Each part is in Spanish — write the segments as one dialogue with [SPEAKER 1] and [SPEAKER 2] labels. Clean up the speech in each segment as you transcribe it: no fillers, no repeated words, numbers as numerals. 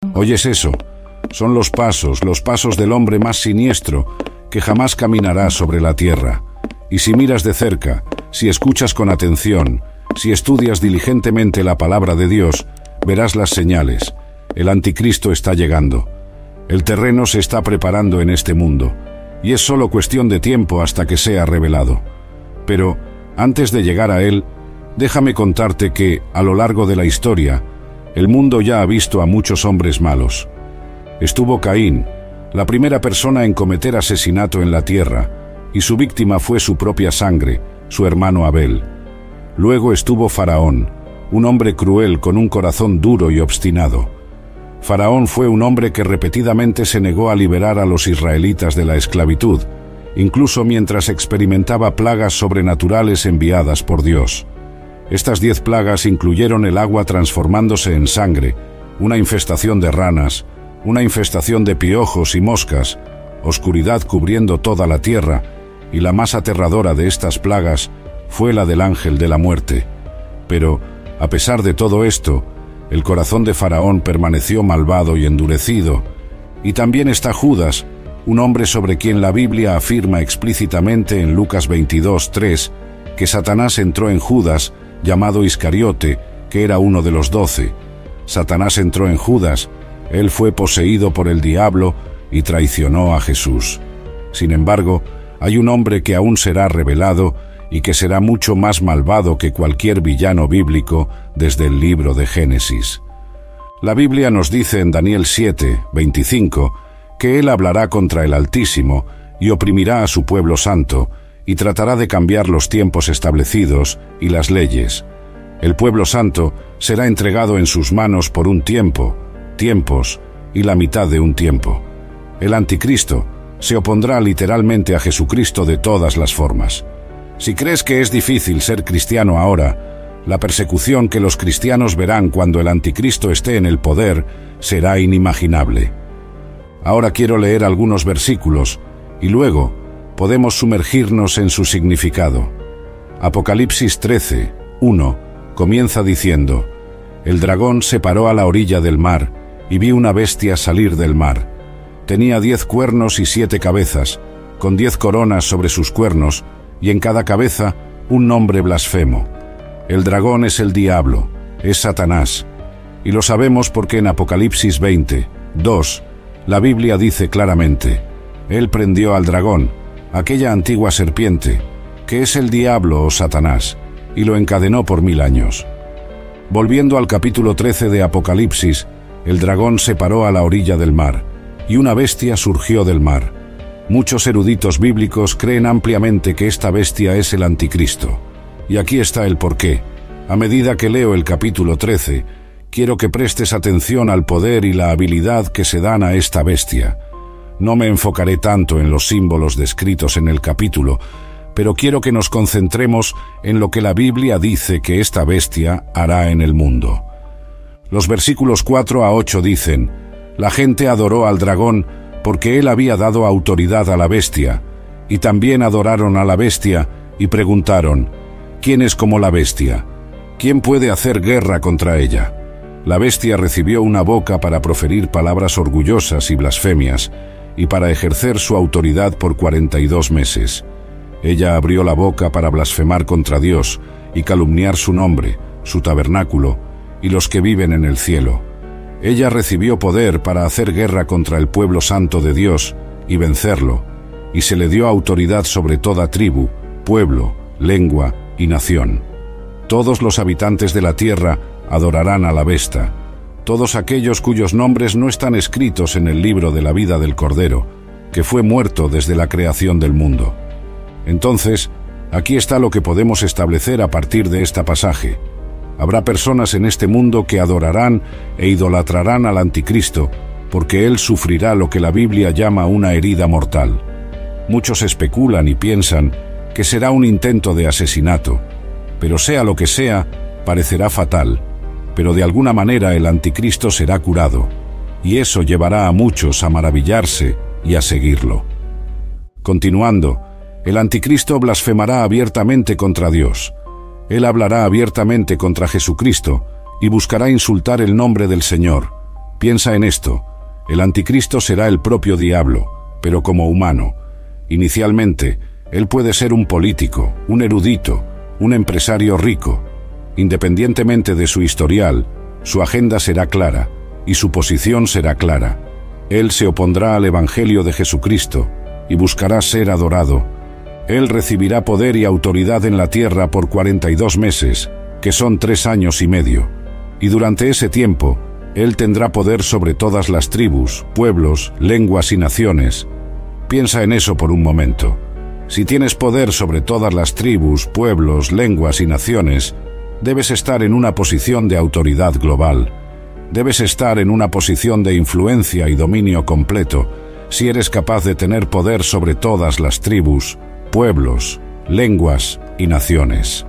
[SPEAKER 1] ¿Oyes eso? Son los pasos del hombre más siniestro que jamás caminará sobre la tierra. Y si miras de cerca, si escuchas con atención, si estudias diligentemente la palabra de Dios, verás las señales. El anticristo está llegando. El terreno se está preparando en este mundo, y es solo cuestión de tiempo hasta que sea revelado. Pero, antes de llegar a él, déjame contarte que, a lo largo de la historia, el mundo ya ha visto a muchos hombres malos. Estuvo Caín, la primera persona en cometer asesinato en la tierra, y su víctima fue su propia sangre, su hermano Abel. Luego estuvo Faraón, un hombre cruel con un corazón duro y obstinado. Faraón fue un hombre que repetidamente se negó a liberar a los israelitas de la esclavitud, incluso mientras experimentaba plagas sobrenaturales enviadas por Dios. Estas 10 plagas incluyeron el agua transformándose en sangre, una infestación de ranas, una infestación de piojos y moscas, oscuridad cubriendo toda la tierra, y la más aterradora de estas plagas fue la del ángel de la muerte. Pero, a pesar de todo esto, el corazón de Faraón permaneció malvado y endurecido. Y también está Judas, un hombre sobre quien la Biblia afirma explícitamente en Lucas 22:3 que Satanás entró en Judas, llamado Iscariote, que era uno de los 12. Satanás entró en Judas, él fue poseído por el diablo y traicionó a Jesús. Sin embargo, hay un hombre que aún será revelado y que será mucho más malvado que cualquier villano bíblico desde el libro de Génesis. La Biblia nos dice en Daniel 7:25 que él hablará contra el Altísimo y oprimirá a su pueblo santo, y tratará de cambiar los tiempos establecidos y las leyes. El pueblo santo será entregado en sus manos por un tiempo, tiempos y la mitad de un tiempo. El anticristo se opondrá literalmente a Jesucristo de todas las formas. Si crees que es difícil ser cristiano ahora, la persecución que los cristianos verán cuando el anticristo esté en el poder será inimaginable. Ahora quiero leer algunos versículos y luego podemos sumergirnos en su significado. Apocalipsis 13:1 comienza diciendo: El dragón se paró a la orilla del mar y vi una bestia salir del mar. Tenía 10 cuernos y 7 cabezas, con 10 coronas sobre sus cuernos, y en cada cabeza un nombre blasfemo. El dragón es el diablo, es Satanás. Y lo sabemos porque en Apocalipsis 20:2 la Biblia dice claramente: Él prendió al dragón, aquella antigua serpiente, que es el diablo o Satanás, y lo encadenó por 1000 años. Volviendo al capítulo 13 de Apocalipsis, el dragón se paró a la orilla del mar, y una bestia surgió del mar. Muchos eruditos bíblicos creen ampliamente que esta bestia es el anticristo. Y aquí está el porqué. A medida que leo el capítulo 13, quiero que prestes atención al poder y la habilidad que se dan a esta bestia. No me enfocaré tanto en los símbolos descritos en el capítulo, pero quiero que nos concentremos en lo que la Biblia dice que esta bestia hará en el mundo. Los versículos 4-8 dicen: La gente adoró al dragón porque él había dado autoridad a la bestia, y también adoraron a la bestia y preguntaron: ¿Quién es como la bestia? ¿Quién puede hacer guerra contra ella? La bestia recibió una boca para proferir palabras orgullosas y blasfemias, y para ejercer su autoridad por 42 meses. Ella abrió la boca para blasfemar contra Dios y calumniar su nombre, su tabernáculo y los que viven en el cielo. Ella recibió poder para hacer guerra contra el pueblo santo de Dios y vencerlo, y se le dio autoridad sobre toda tribu, pueblo, lengua y nación. Todos los habitantes de la tierra adorarán a la bestia, todos aquellos cuyos nombres no están escritos en el libro de la vida del Cordero, que fue muerto desde la creación del mundo. Entonces, aquí está lo que podemos establecer a partir de este pasaje. Habrá personas en este mundo que adorarán e idolatrarán al anticristo, porque él sufrirá lo que la Biblia llama una herida mortal. Muchos especulan y piensan que será un intento de asesinato, pero sea lo que sea, parecerá fatal, pero de alguna manera el anticristo será curado, y eso llevará a muchos a maravillarse y a seguirlo. Continuando, el anticristo blasfemará abiertamente contra Dios. Él hablará abiertamente contra Jesucristo y buscará insultar el nombre del Señor, Piensa en esto. El anticristo será el propio diablo, pero como humano. Inicialmente, él puede ser un político, un erudito, un empresario rico. Independientemente de su historial, su agenda será clara y su posición será clara. Él se opondrá al Evangelio de Jesucristo y buscará ser adorado. Él recibirá poder y autoridad en la tierra por 42 meses, que son 3 años y medio. Y durante ese tiempo, él tendrá poder sobre todas las tribus, pueblos, lenguas y naciones. Piensa en eso por un momento. Si tienes poder sobre todas las tribus, pueblos, lenguas y naciones, debes estar en una posición de autoridad global. Debes estar en una posición de influencia y dominio completo, si eres capaz de tener poder sobre todas las tribus, pueblos, lenguas y naciones.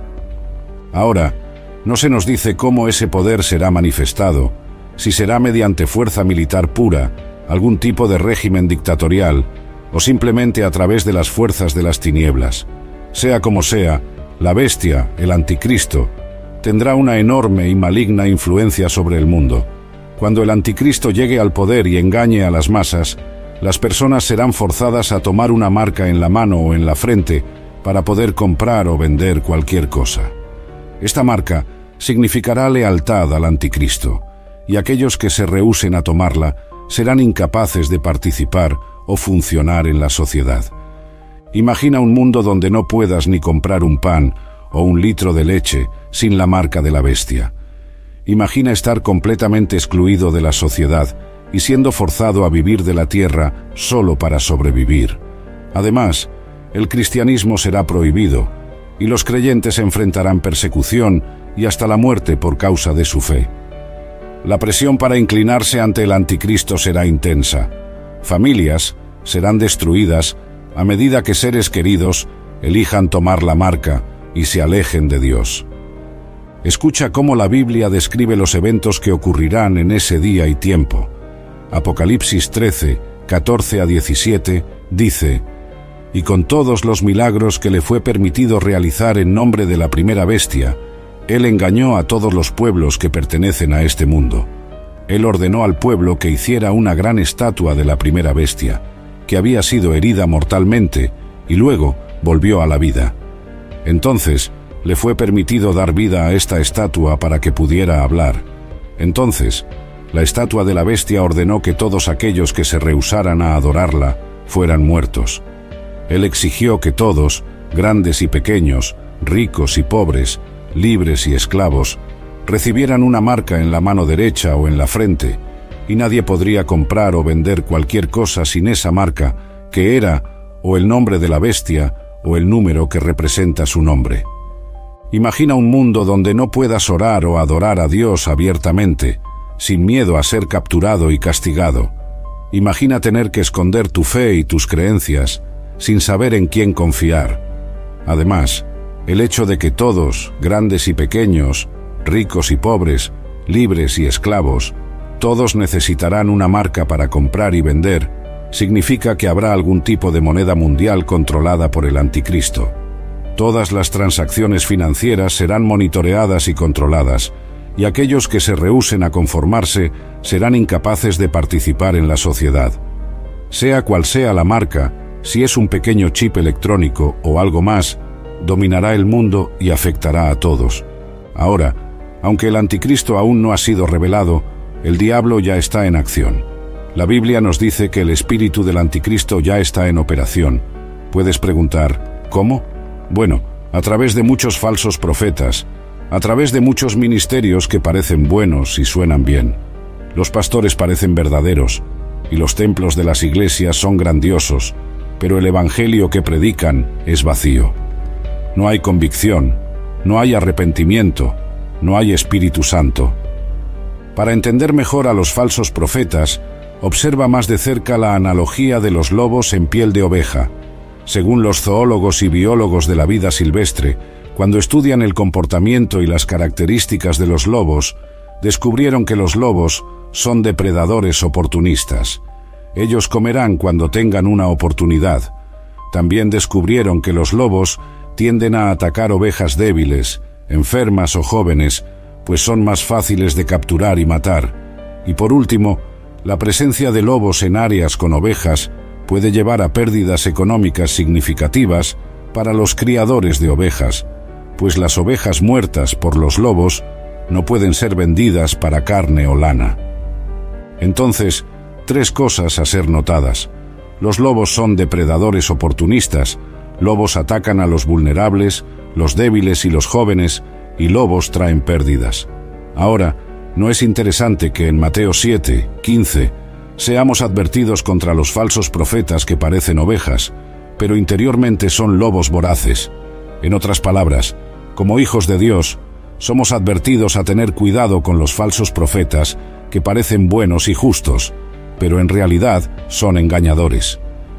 [SPEAKER 1] Ahora, no se nos dice cómo ese poder será manifestado, si será mediante fuerza militar pura, algún tipo de régimen dictatorial, o simplemente a través de las fuerzas de las tinieblas. Sea como sea, la bestia, el anticristo, tendrá una enorme y maligna influencia sobre el mundo. Cuando el anticristo llegue al poder y engañe a las masas, las personas serán forzadas a tomar una marca en la mano o en la frente para poder comprar o vender cualquier cosa. Esta marca significará lealtad al anticristo, y aquellos que se rehúsen a tomarla serán incapaces de participar o funcionar en la sociedad. Imagina un mundo donde no puedas ni comprar un pan o un litro de leche sin la marca de la bestia. Imagina estar completamente excluido de la sociedad y siendo forzado a vivir de la tierra solo para sobrevivir. Además, el cristianismo será prohibido y los creyentes enfrentarán persecución y hasta la muerte por causa de su fe. La presión para inclinarse ante el anticristo será intensa. Familias serán destruidas a medida que seres queridos elijan tomar la marca y se alejen de Dios. Escucha cómo la Biblia describe los eventos que ocurrirán en ese día y tiempo. Apocalipsis 13, 14 a 17, dice: «Y con todos los milagros que le fue permitido realizar en nombre de la primera bestia, él engañó a todos los pueblos que pertenecen a este mundo. Él ordenó al pueblo que hiciera una gran estatua de la primera bestia, que había sido herida mortalmente, y luego volvió a la vida. Entonces le fue permitido dar vida a esta estatua para que pudiera hablar. Entonces, la estatua de la bestia ordenó que todos aquellos que se rehusaran a adorarla fueran muertos. Él exigió que todos, grandes y pequeños, ricos y pobres, libres y esclavos, recibieran una marca en la mano derecha o en la frente, y nadie podría comprar o vender cualquier cosa sin esa marca, que era o el nombre de la bestia o el número que representa su nombre. Imagina un mundo donde no puedas orar o adorar a Dios abiertamente, sin miedo a ser capturado y castigado. Imagina tener que esconder tu fe y tus creencias, sin saber en quién confiar. Además, el hecho de que todos, grandes y pequeños, ricos y pobres, libres y esclavos, todos necesitarán una marca para comprar y vender, significa que habrá algún tipo de moneda mundial controlada por el anticristo. Todas las transacciones financieras serán monitoreadas y controladas, y aquellos que se rehúsen a conformarse serán incapaces de participar en la sociedad. Sea cual sea la marca, si es un pequeño chip electrónico o algo más, dominará el mundo y afectará a todos. Ahora, aunque el anticristo aún no ha sido revelado, el diablo ya está en acción. La Biblia nos dice que el espíritu del anticristo ya está en operación. Puedes preguntar, ¿cómo? Bueno, a través de muchos falsos profetas, a través de muchos ministerios que parecen buenos y suenan bien. Los pastores parecen verdaderos, y los templos de las iglesias son grandiosos, pero el evangelio que predican es vacío. No hay convicción, no hay arrepentimiento, no hay Espíritu Santo. Para entender mejor a los falsos profetas, observa más de cerca la analogía de los lobos en piel de oveja. Según los zoólogos y biólogos de la vida silvestre, cuando estudian el comportamiento y las características de los lobos, descubrieron que los lobos son depredadores oportunistas. Ellos comerán cuando tengan una oportunidad. También descubrieron que los lobos tienden a atacar ovejas débiles, enfermas o jóvenes, pues son más fáciles de capturar y matar. Y por último, la presencia de lobos en áreas con ovejas puede llevar a pérdidas económicas significativas para los criadores de ovejas, pues las ovejas muertas por los lobos no pueden ser vendidas para carne o lana. Entonces, 3 cosas a ser notadas. Los lobos son depredadores oportunistas, lobos atacan a los vulnerables, los débiles y los jóvenes, y lobos traen pérdidas. Ahora, ¿no es interesante que en Mateo 7:15 seamos advertidos contra los falsos profetas que parecen ovejas, pero interiormente son lobos voraces? En otras palabras, como hijos de Dios, somos advertidos a tener cuidado con los falsos profetas que parecen buenos y justos, pero en realidad son engañadores.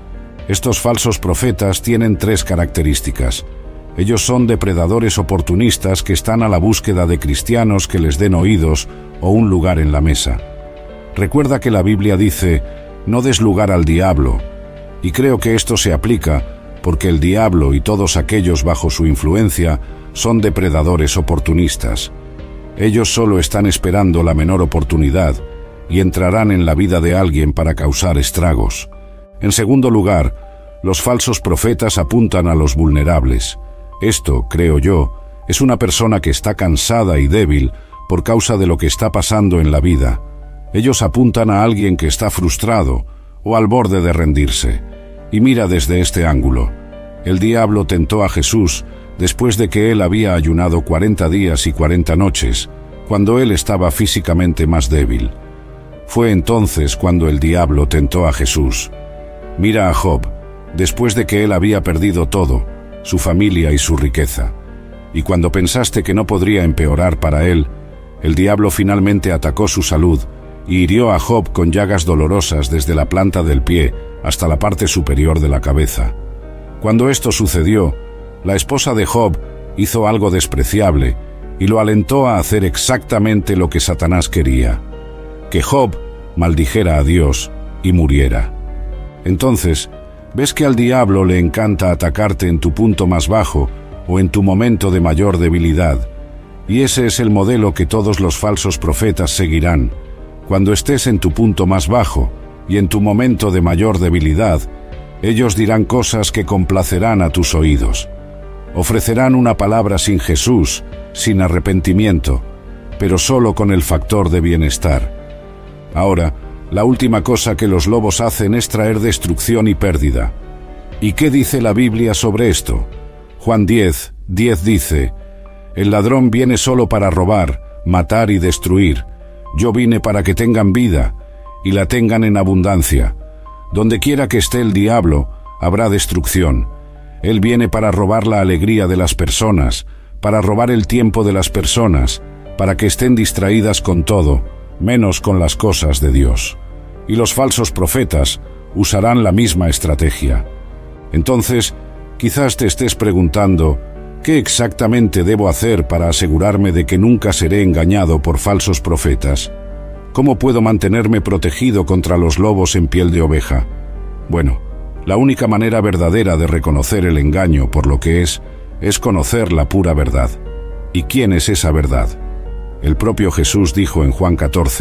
[SPEAKER 1] Estos falsos profetas tienen 3 características. Ellos son depredadores oportunistas que están a la búsqueda de cristianos que les den oídos o un lugar en la mesa. Recuerda que la Biblia dice, no des lugar al diablo, y creo que esto se aplica porque el diablo y todos aquellos bajo su influencia son depredadores oportunistas. Ellos solo están esperando la menor oportunidad y entrarán en la vida de alguien para causar estragos. En segundo lugar, los falsos profetas apuntan a los vulnerables. Esto, creo yo, es una persona que está cansada y débil por causa de lo que está pasando en la vida. Ellos apuntan a alguien que está frustrado o al borde de rendirse. Y mira desde este ángulo. El diablo tentó a Jesús después de que él había ayunado 40 días y 40 noches, cuando él estaba físicamente más débil. Fue entonces cuando el diablo tentó a Jesús. Mira a Job, después de que él había perdido todo, su familia y su riqueza. Y cuando pensaste que no podría empeorar para él, el diablo finalmente atacó su salud y hirió a Job con llagas dolorosas desde la planta del pie hasta la parte superior de la cabeza. Cuando esto sucedió, la esposa de Job hizo algo despreciable y lo alentó a hacer exactamente lo que Satanás quería, que Job maldijera a Dios y muriera. Entonces, ves que al diablo le encanta atacarte en tu punto más bajo o en tu momento de mayor debilidad, y ese es el modelo que todos los falsos profetas seguirán. Cuando estés en tu punto más bajo y en tu momento de mayor debilidad, ellos dirán cosas que complacerán a tus oídos. Ofrecerán una palabra sin Jesús, sin arrepentimiento, pero solo con el factor de bienestar. Ahora, la última cosa que los lobos hacen es traer destrucción y pérdida. ¿Y qué dice la Biblia sobre esto? Juan 10:10 dice, «El ladrón viene solo para robar, matar y destruir. Yo vine para que tengan vida, y la tengan en abundancia. Donde quiera que esté el diablo, habrá destrucción. Él viene para robar la alegría de las personas, para robar el tiempo de las personas, para que estén distraídas con todo, menos con las cosas de Dios. Y los falsos profetas usarán la misma estrategia. Entonces, quizás te estés preguntando, ¿qué exactamente debo hacer para asegurarme de que nunca seré engañado por falsos profetas? ¿Cómo puedo mantenerme protegido contra los lobos en piel de oveja? Bueno, la única manera verdadera de reconocer el engaño por lo que es conocer la pura verdad. ¿Y quién es esa verdad? El propio Jesús dijo en Juan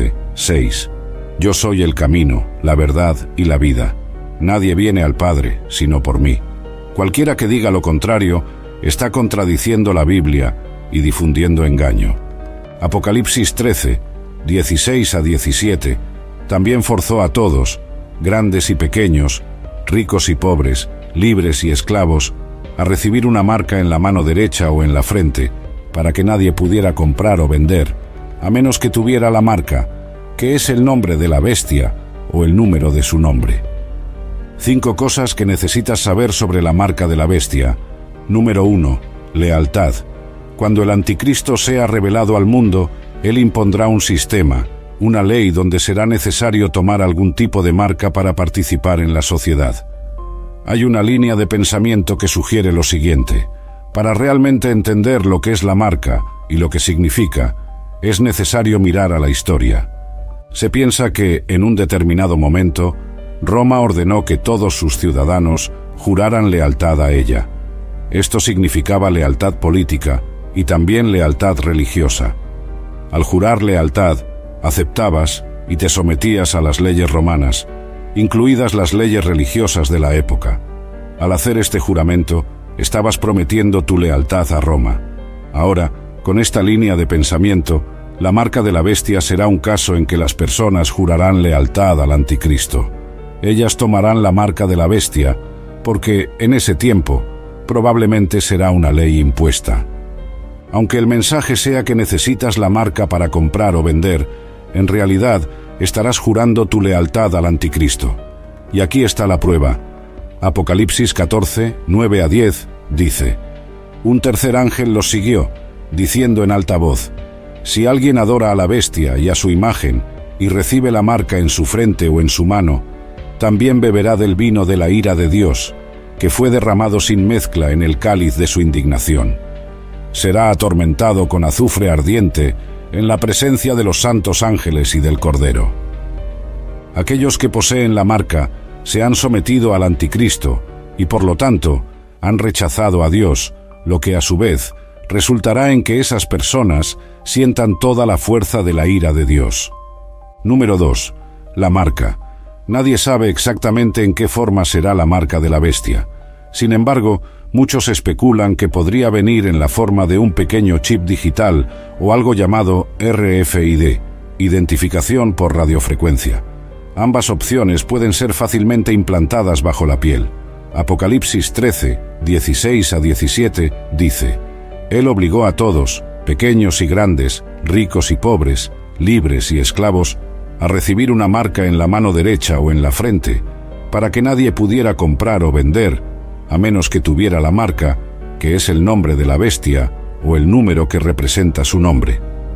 [SPEAKER 1] 14:6, «Yo soy el camino, la verdad y la vida. Nadie viene al Padre sino por mí». Cualquiera que diga lo contrario está contradiciendo la Biblia y difundiendo engaño. Apocalipsis 13:16-17 también forzó a todos, grandes y pequeños, ricos y pobres, libres y esclavos, a recibir una marca en la mano derecha o en la frente, para que nadie pudiera comprar o vender, a menos que tuviera la marca, que es el nombre de la bestia o el número de su nombre. 5 cosas que necesitas saber sobre la marca de la bestia. Número 1. Lealtad. Cuando el anticristo sea revelado al mundo, él impondrá un sistema, una ley donde será necesario tomar algún tipo de marca para participar en la sociedad. Hay una línea de pensamiento que sugiere lo siguiente: para realmente entender lo que es la marca y lo que significa, es necesario mirar a la historia. Se piensa que, en un determinado momento, Roma ordenó que todos sus ciudadanos juraran lealtad a ella. Esto significaba lealtad política y también lealtad religiosa. Al jurar lealtad, aceptabas y te sometías a las leyes romanas, incluidas las leyes religiosas de la época. Al hacer este juramento, estabas prometiendo tu lealtad a Roma. Ahora, con esta línea de pensamiento, la marca de la bestia será un caso en que las personas jurarán lealtad al anticristo. Ellas tomarán la marca de la bestia, porque en ese tiempo probablemente será una ley impuesta. Aunque el mensaje sea que necesitas la marca para comprar o vender, en realidad estarás jurando tu lealtad al anticristo. Y aquí está la prueba. Apocalipsis 14, 9 a 10, dice: Un tercer ángel los siguió, diciendo en alta voz: Si alguien adora a la bestia y a su imagen, y recibe la marca en su frente o en su mano, también beberá del vino de la ira de Dios, que fue derramado sin mezcla en el cáliz de su indignación. Será atormentado con azufre ardiente en la presencia de los santos ángeles y del Cordero. Aquellos que poseen la marca se han sometido al anticristo y por lo tanto han rechazado a Dios, lo que a su vez resultará en que esas personas sientan toda la fuerza de la ira de Dios. Número 2. La marca. Nadie sabe exactamente en qué forma será la marca de la bestia. Sin embargo, muchos especulan que podría venir en la forma de un pequeño chip digital o algo llamado RFID, identificación por radiofrecuencia. Ambas opciones pueden ser fácilmente implantadas bajo la piel. Apocalipsis 13, 16 a 17 dice: Él obligó a todos, pequeños y grandes, ricos y pobres, libres y esclavos, a recibir una marca en la mano derecha o en la frente, para que nadie pudiera comprar o vender, a menos que tuviera la marca, que es el nombre de la bestia, o el número que representa su nombre.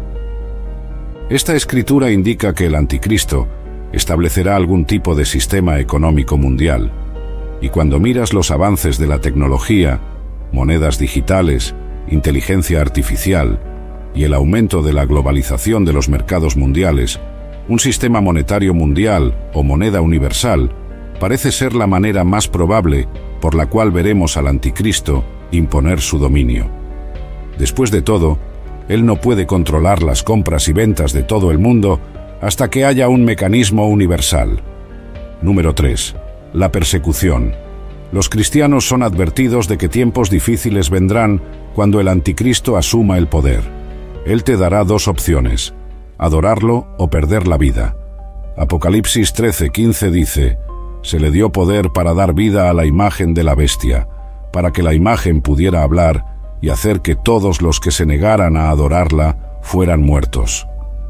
[SPEAKER 1] Esta escritura indica que el anticristo establecerá algún tipo de sistema económico mundial, y cuando miras los avances de la tecnología, monedas digitales, inteligencia artificial y el aumento de la globalización de los mercados mundiales, un sistema monetario mundial o moneda universal parece ser la manera más probable por la cual veremos al anticristo imponer su dominio. Después de todo, él no puede controlar las compras y ventas de todo el mundo hasta que haya un mecanismo universal. Número 3. La persecución. Los cristianos son advertidos de que tiempos difíciles vendrán cuando el anticristo asuma el poder. Él te dará dos opciones: adorarlo o perder la vida. Apocalipsis 13:15 dice: Se le dio poder para dar vida a la imagen de la bestia, para que la imagen pudiera hablar y hacer que todos los que se negaran a adorarla fueran muertos.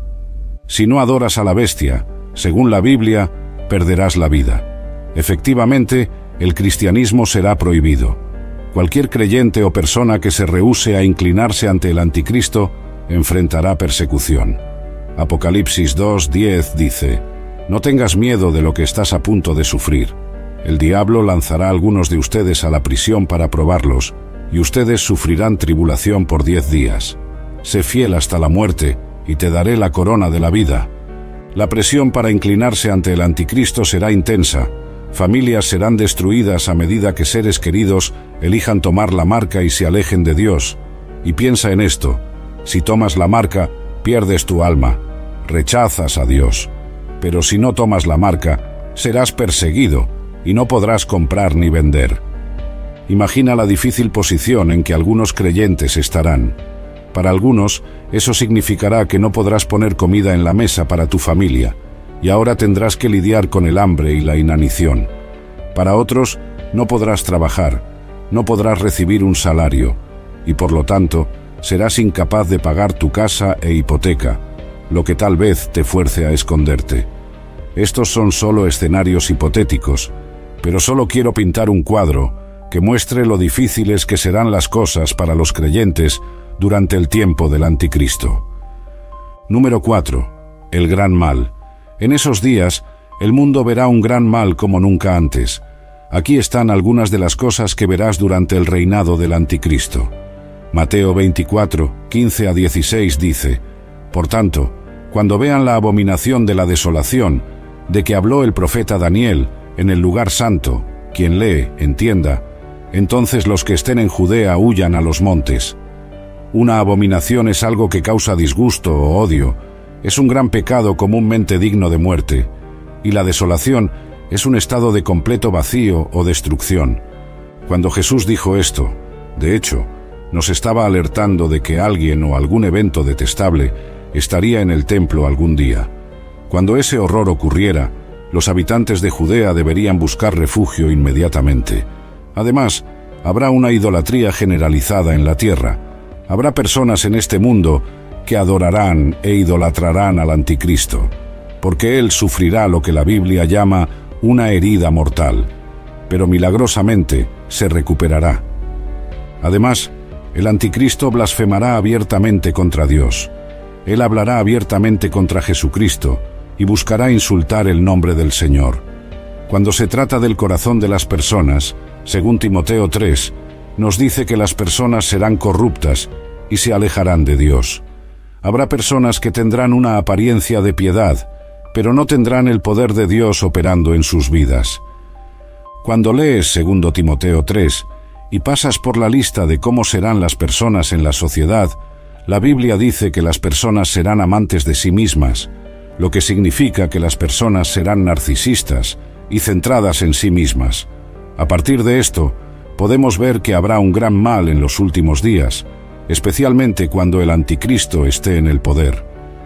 [SPEAKER 1] Si no adoras a la bestia, según la Biblia, perderás la vida. Efectivamente, el cristianismo será prohibido. Cualquier creyente o persona que se rehúse a inclinarse ante el anticristo enfrentará persecución. Apocalipsis 2:10 dice: No tengas miedo de lo que estás a punto de sufrir. El diablo lanzará a algunos de ustedes a la prisión para probarlos, y ustedes sufrirán tribulación por 10 días. Sé fiel hasta la muerte, y te daré la corona de la vida. La presión para inclinarse ante el anticristo será intensa. Familias serán destruidas a medida que seres queridos elijan tomar la marca y se alejen de Dios. Y piensa en esto: si tomas la marca, pierdes tu alma, rechazas a Dios. Pero si no tomas la marca, serás perseguido y no podrás comprar ni vender. Imagina la difícil posición en que algunos creyentes estarán. Para algunos, eso significará que no podrás poner comida en la mesa para tu familia, y ahora tendrás que lidiar con el hambre y la inanición. Para otros, no podrás trabajar, no podrás recibir un salario, y por lo tanto, serás incapaz de pagar tu casa e hipoteca, lo que tal vez te fuerce a esconderte. Estos son solo escenarios hipotéticos, pero solo quiero pintar un cuadro que muestre lo difíciles que serán las cosas para los creyentes durante el tiempo del anticristo. Número 4. El gran mal. En esos días, el mundo verá un gran mal como nunca antes. Aquí están algunas de las cosas que verás durante el reinado del anticristo. Mateo 24, 15 a 16 dice: Por tanto, cuando vean la abominación de la desolación, de que habló el profeta Daniel en el lugar santo, quien lee, entienda, entonces los que estén en Judea huyan a los montes. Una abominación es algo que causa disgusto o odio. es un gran pecado comúnmente digno de muerte, y la desolación es un estado de completo vacío o destrucción. Cuando Jesús dijo esto, de hecho, nos estaba alertando de que alguien o algún evento detestable estaría en el templo algún día. Cuando ese horror ocurriera, los habitantes de Judea deberían buscar refugio inmediatamente. Además, habrá una idolatría generalizada en la tierra. Habrá personas en este mundo que adorarán e idolatrarán al anticristo, porque él sufrirá lo que la Biblia llama una herida mortal, pero milagrosamente se recuperará. Además, el anticristo blasfemará abiertamente contra Dios. Él hablará abiertamente contra Jesucristo y buscará insultar el nombre del Señor. Cuando se trata del corazón de las personas, según Timoteo 3, nos dice que las personas serán corruptas y se alejarán de Dios. Habrá personas que tendrán una apariencia de piedad, pero no tendrán el poder de Dios operando en sus vidas. Cuando lees 2 Timoteo 3 y pasas por la lista de cómo serán las personas en la sociedad, la Biblia dice que las personas serán amantes de sí mismas, lo que significa que las personas serán narcisistas y centradas en sí mismas. A partir de esto, podemos ver que habrá un gran mal en los últimos días, especialmente cuando el anticristo esté en el poder.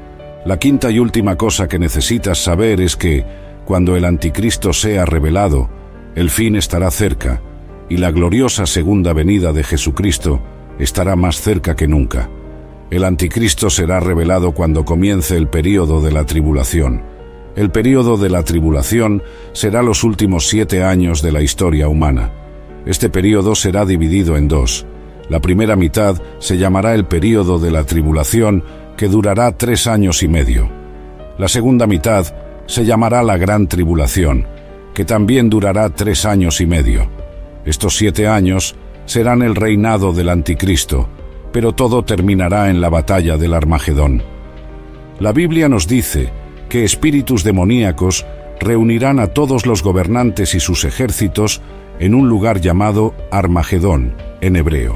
[SPEAKER 1] La quinta y última cosa que necesitas saber es que, cuando el anticristo sea revelado, el fin estará cerca, y la gloriosa segunda venida de Jesucristo estará más cerca que nunca. El anticristo será revelado cuando comience el período de la tribulación. El período de la tribulación será los últimos 7 años de la historia humana. Este período será dividido en dos. La primera mitad se llamará el período de la tribulación, que durará 3 años y medio. La segunda mitad se llamará la gran tribulación, que también durará 3 años y medio. Estos 7 años serán el reinado del anticristo, pero todo terminará en la batalla del Armagedón. La Biblia nos dice que espíritus demoníacos reunirán a todos los gobernantes y sus ejércitos en un lugar llamado Armagedón, en hebreo.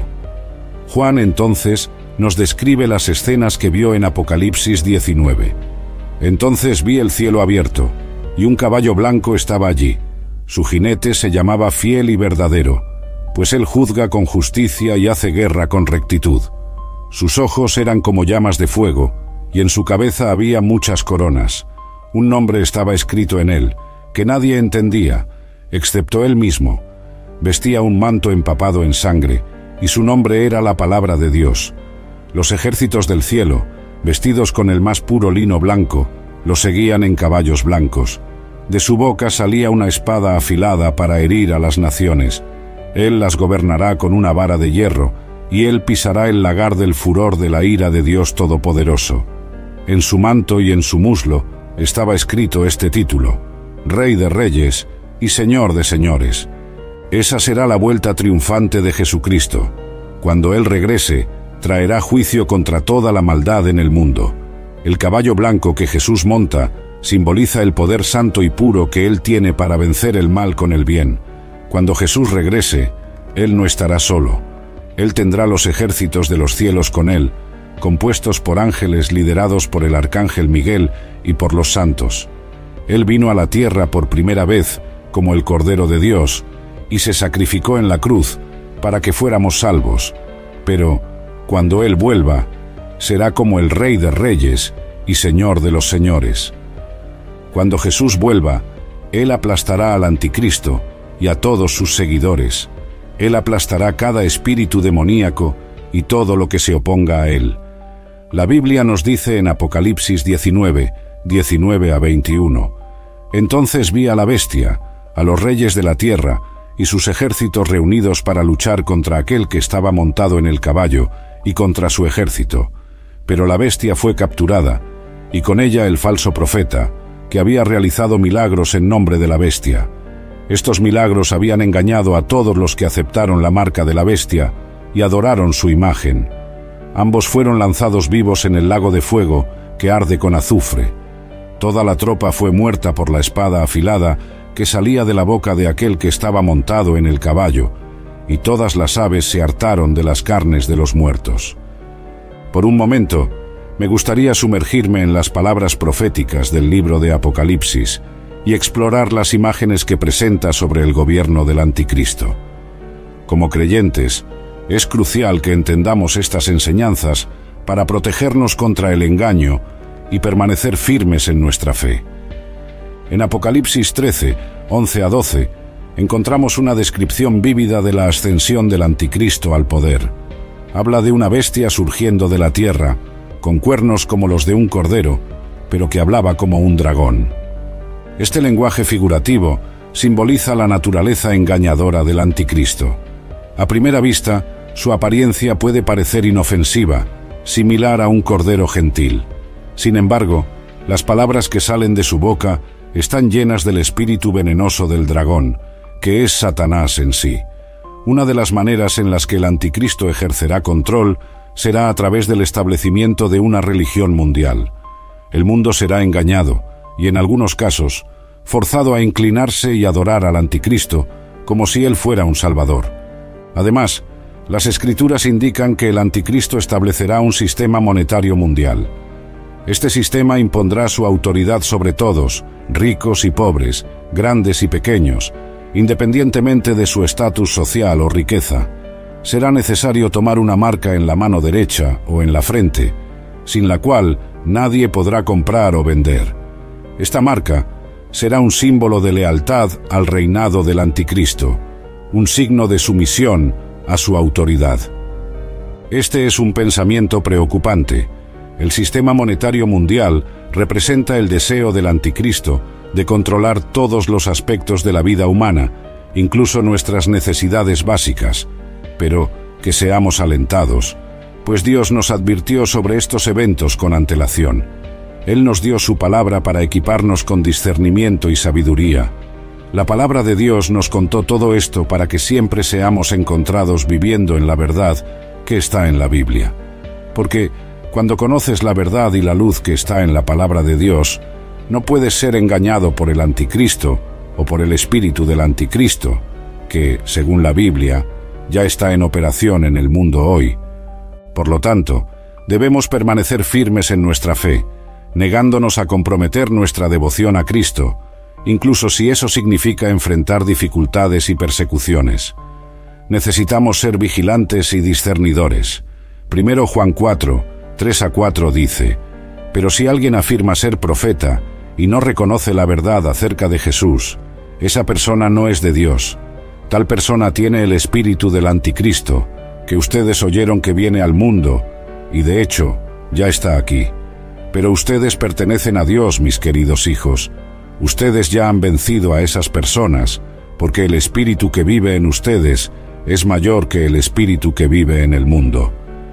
[SPEAKER 1] Juan entonces nos describe las escenas que vio en Apocalipsis 19. Entonces vi el cielo abierto, y un caballo blanco estaba allí. Su jinete se llamaba Fiel y Verdadero, pues él juzga con justicia y hace guerra con rectitud. Sus ojos eran como llamas de fuego, y en su cabeza había muchas coronas. Un nombre estaba escrito en él, que nadie entendía, excepto él mismo. Vestía un manto empapado en sangre, y su nombre era la palabra de Dios. Los ejércitos del cielo, vestidos con el más puro lino blanco, lo seguían en caballos blancos. De su boca salía una espada afilada para herir a las naciones. Él las gobernará con una vara de hierro, y él pisará el lagar del furor de la ira de Dios Todopoderoso. En su manto y en su muslo estaba escrito este título: Rey de Reyes y Señor de Señores. Esa será la vuelta triunfante de Jesucristo. Cuando Él regrese, traerá juicio contra toda la maldad en el mundo. El caballo blanco que Jesús monta simboliza el poder santo y puro que Él tiene para vencer el mal con el bien. Cuando Jesús regrese, Él no estará solo. Él tendrá los ejércitos de los cielos con Él, compuestos por ángeles liderados por el arcángel Miguel y por los santos. Él vino a la tierra por primera vez como el Cordero de Dios y se sacrificó en la cruz para que fuéramos salvos. Pero, cuando Él vuelva, será como el Rey de Reyes y Señor de los Señores. Cuando Jesús vuelva, Él aplastará al anticristo y a todos sus seguidores. Él aplastará cada espíritu demoníaco y todo lo que se oponga a Él. La Biblia nos dice en Apocalipsis 19, 19 a 21, Entonces vi a la bestia, a los reyes de la tierra y sus ejércitos reunidos para luchar contra aquel que estaba montado en el caballo y contra su ejército. Pero la bestia fue capturada, y con ella el falso profeta, que había realizado milagros en nombre de la bestia. Estos milagros habían engañado a todos los que aceptaron la marca de la bestia y adoraron su imagen. Ambos fueron lanzados vivos en el lago de fuego que arde con azufre. Toda la tropa fue muerta por la espada afilada que salía de la boca de aquel que estaba montado en el caballo, y todas las aves se hartaron de las carnes de los muertos. Por un momento, me gustaría sumergirme en las palabras proféticas del libro de Apocalipsis y explorar las imágenes que presenta sobre el gobierno del Anticristo. Como creyentes, es crucial que entendamos estas enseñanzas para protegernos contra el engaño y permanecer firmes en nuestra fe. En Apocalipsis 13, 11 a 12, encontramos una descripción vívida de la ascensión del Anticristo al poder. Habla de una bestia surgiendo de la tierra, con cuernos como los de un cordero, pero que hablaba como un dragón. Este lenguaje figurativo simboliza la naturaleza engañadora del Anticristo. A primera vista, su apariencia puede parecer inofensiva, similar a un cordero gentil. Sin embargo, las palabras que salen de su boca están llenas del espíritu venenoso del dragón, que es Satanás en sí. Una de las maneras en las que el Anticristo ejercerá control será a través del establecimiento de una religión mundial. El mundo será engañado y, en algunos casos, forzado a inclinarse y adorar al Anticristo como si él fuera un salvador. Además, las Escrituras indican que el Anticristo establecerá un sistema monetario mundial. Este sistema impondrá su autoridad sobre todos, ricos y pobres, grandes y pequeños, independientemente de su estatus social o riqueza. Será necesario tomar una marca en la mano derecha o en la frente, sin la cual nadie podrá comprar o vender. Esta marca será un símbolo de lealtad al reinado del Anticristo, un signo de sumisión a su autoridad. Este es un pensamiento preocupante. El sistema monetario mundial representa el deseo del Anticristo de controlar todos los aspectos de la vida humana, incluso nuestras necesidades básicas, pero que seamos alentados, pues Dios nos advirtió sobre estos eventos con antelación. Él nos dio su palabra para equiparnos con discernimiento y sabiduría. La palabra de Dios nos contó todo esto para que siempre seamos encontrados viviendo en la verdad que está en la Biblia. Porque cuando conoces la verdad y la luz que está en la palabra de Dios, no puedes ser engañado por el Anticristo o por el espíritu del Anticristo, que, según la Biblia, ya está en operación en el mundo hoy. Por lo tanto, debemos permanecer firmes en nuestra fe, negándonos a comprometer nuestra devoción a Cristo, incluso si eso significa enfrentar dificultades y persecuciones. Necesitamos ser vigilantes y discernidores. 1 Juan 4, 3 a 4 dice: «Pero si alguien afirma ser profeta y no reconoce la verdad acerca de Jesús, esa persona no es de Dios. Tal persona tiene el espíritu del Anticristo, que ustedes oyeron que viene al mundo, y de hecho, ya está aquí. Pero ustedes pertenecen a Dios, mis queridos hijos. Ustedes ya han vencido a esas personas, porque el espíritu que vive en ustedes es mayor que el espíritu que vive en el mundo».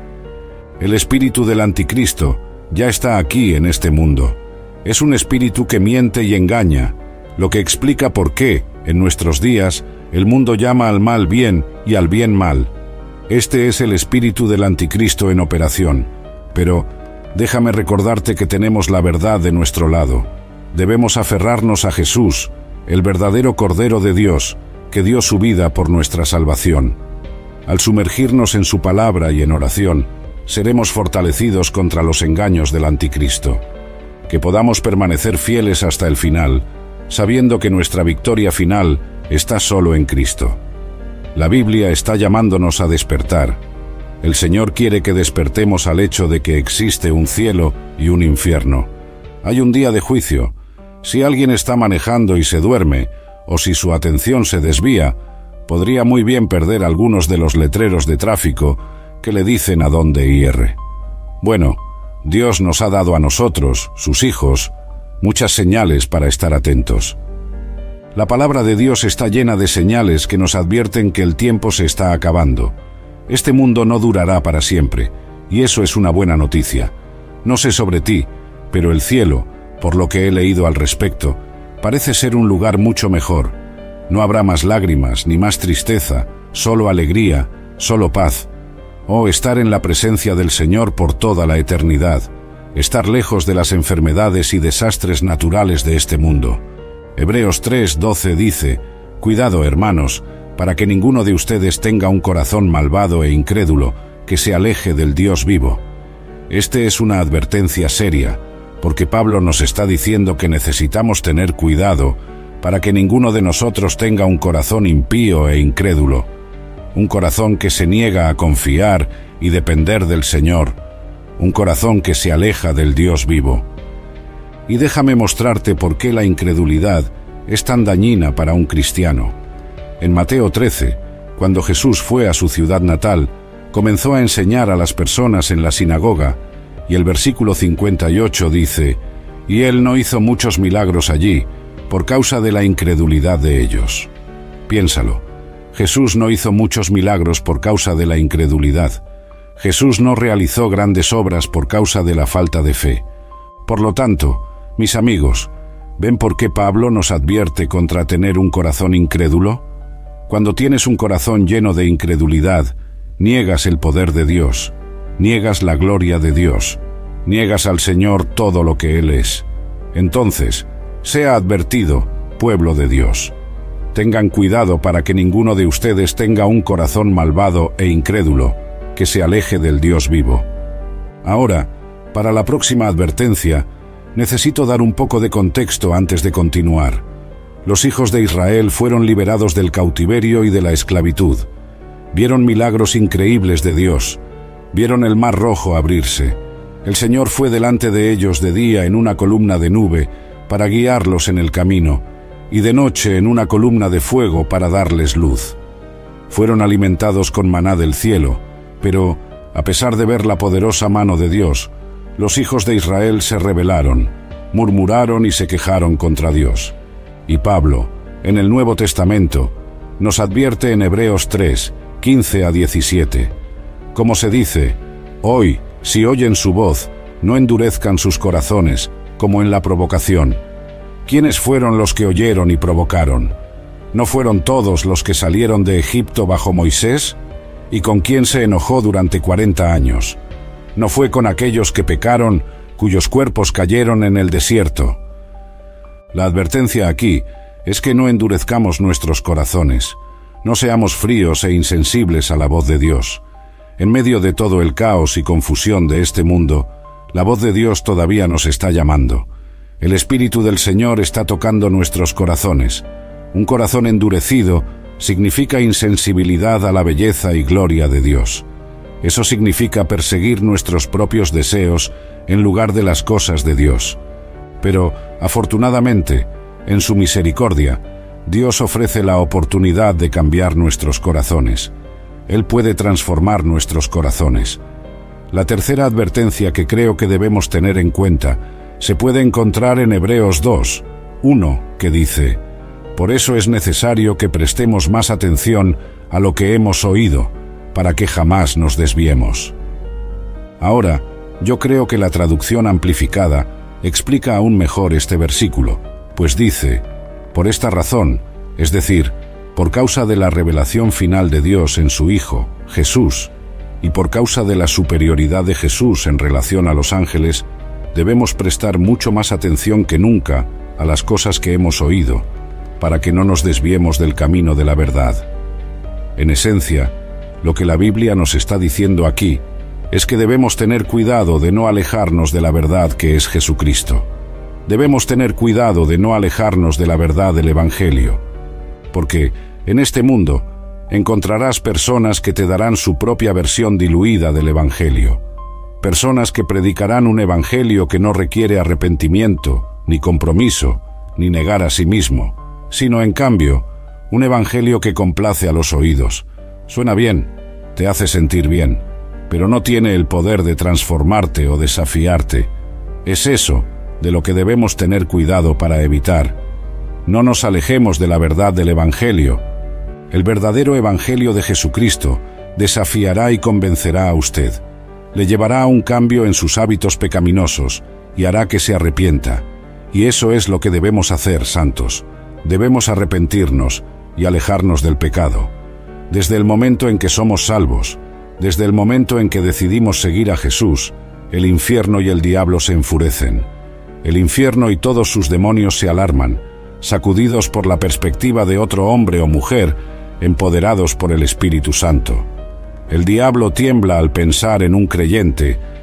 [SPEAKER 1] El espíritu del Anticristo ya está aquí en este mundo. Es un espíritu que miente y engaña, lo que explica por qué, en nuestros días, el mundo llama al mal bien y al bien mal. Este es el espíritu del Anticristo en operación. Pero déjame recordarte que tenemos la verdad de nuestro lado. Debemos aferrarnos a Jesús, el verdadero Cordero de Dios, que dio su vida por nuestra salvación. Al sumergirnos en su palabra y en oración, seremos fortalecidos contra los engaños del Anticristo. Que podamos permanecer fieles hasta el final, sabiendo que nuestra victoria final está solo en Cristo. La Biblia está llamándonos a despertar. El Señor quiere que despertemos al hecho de que existe un cielo y un infierno. Hay un día de juicio. Si alguien está manejando y se duerme, o si su atención se desvía, podría muy bien perder algunos de los letreros de tráfico que le dicen a dónde ir. Bueno, Dios nos ha dado a nosotros, sus hijos, muchas señales para estar atentos. La palabra de Dios está llena de señales que nos advierten que el tiempo se está acabando. Este mundo no durará para siempre, y eso es una buena noticia. No sé sobre ti, pero el cielo, por lo que he leído al respecto, parece ser un lugar mucho mejor. No habrá más lágrimas, ni más tristeza, solo alegría, solo paz. Oh, estar en la presencia del Señor por toda la eternidad, estar lejos de las enfermedades y desastres naturales de este mundo. Hebreos 3:12 dice: «Cuidado, hermanos, para que ninguno de ustedes tenga un corazón malvado e incrédulo, que se aleje del Dios vivo». Este es una advertencia seria, porque Pablo nos está diciendo que necesitamos tener cuidado para que ninguno de nosotros tenga un corazón impío e incrédulo, un corazón que se niega a confiar y depender del Señor, un corazón que se aleja del Dios vivo. Y déjame mostrarte por qué la incredulidad es tan dañina para un cristiano. En Mateo 13, cuando Jesús fue a su ciudad natal, comenzó a enseñar a las personas en la sinagoga, y el versículo 58 dice: «Y él no hizo muchos milagros allí, por causa de la incredulidad de ellos». Piénsalo, Jesús no hizo muchos milagros por causa de la incredulidad. Jesús no realizó grandes obras por causa de la falta de fe. Por lo tanto, mis amigos, ¿ven por qué Pablo nos advierte contra tener un corazón incrédulo? Cuando tienes un corazón lleno de incredulidad, niegas el poder de Dios, niegas la gloria de Dios, niegas al Señor todo lo que Él es. Entonces, sea advertido, pueblo de Dios. Tengan cuidado para que ninguno de ustedes tenga un corazón malvado e incrédulo, que se aleje del Dios vivo. Ahora, para la próxima advertencia, necesito dar un poco de contexto antes de continuar. Los hijos de Israel fueron liberados del cautiverio y de la esclavitud. Vieron milagros increíbles de Dios. Vieron el Mar Rojo abrirse. El Señor fue delante de ellos de día en una columna de nube para guiarlos en el camino, y de noche en una columna de fuego para darles luz. Fueron alimentados con maná del cielo, pero, a pesar de ver la poderosa mano de Dios, los hijos de Israel se rebelaron, murmuraron y se quejaron contra Dios. Y Pablo, en el Nuevo Testamento, nos advierte en Hebreos 3, 15 a 17. Como se dice: «Hoy, si oyen su voz, no endurezcan sus corazones, como en la provocación». ¿Quiénes fueron los que oyeron y provocaron? ¿No fueron todos los que salieron de Egipto bajo Moisés? ¿Y con quién se enojó durante 40 años? ¿No fue con aquellos que pecaron, cuyos cuerpos cayeron en el desierto? La advertencia aquí es que no endurezcamos nuestros corazones, no seamos fríos e insensibles a la voz de Dios. En medio de todo el caos y confusión de este mundo, la voz de Dios todavía nos está llamando. El Espíritu del Señor está tocando nuestros corazones. Un corazón endurecido significa insensibilidad a la belleza y gloria de Dios. Eso significa perseguir nuestros propios deseos en lugar de las cosas de Dios. Pero, afortunadamente, en su misericordia, Dios ofrece la oportunidad de cambiar nuestros corazones. Él puede transformar nuestros corazones. La tercera advertencia que creo que debemos tener en cuenta se puede encontrar en Hebreos 2, 1, que dice: «Por eso es necesario que prestemos más atención a lo que hemos oído, para que jamás nos desviemos». Ahora, yo creo que la traducción amplificada explica aún mejor este versículo, pues dice: «Por esta razón», es decir, por causa de la revelación final de Dios en su Hijo, Jesús, y por causa de la superioridad de Jesús en relación a los ángeles, debemos prestar mucho más atención que nunca a las cosas que hemos oído, para que no nos desviemos del camino de la verdad. En esencia, lo que la Biblia nos está diciendo aquí es que debemos tener cuidado de no alejarnos de la verdad que es Jesucristo. Debemos tener cuidado de no alejarnos de la verdad del Evangelio, porque en este mundo encontrarás personas que te darán su propia versión diluida del Evangelio. Personas que predicarán un evangelio que no requiere arrepentimiento, ni compromiso, ni negar a sí mismo, sino en cambio, un evangelio que complace a los oídos. Suena bien, te hace sentir bien, pero no tiene el poder de transformarte o desafiarte. Es eso de lo que debemos tener cuidado para evitar. No nos alejemos de la verdad del evangelio. El verdadero evangelio de Jesucristo desafiará y convencerá a usted. Le llevará a un cambio en sus hábitos pecaminosos y hará que se arrepienta. Y eso es lo que debemos hacer, santos. Debemos arrepentirnos y alejarnos del pecado. Desde el momento en que somos salvos, desde el momento en que decidimos seguir a Jesús, el infierno y el diablo se enfurecen. El infierno y todos sus demonios se alarman, sacudidos por la perspectiva de otro hombre o mujer, empoderados por el Espíritu Santo. El diablo tiembla al pensar en un creyente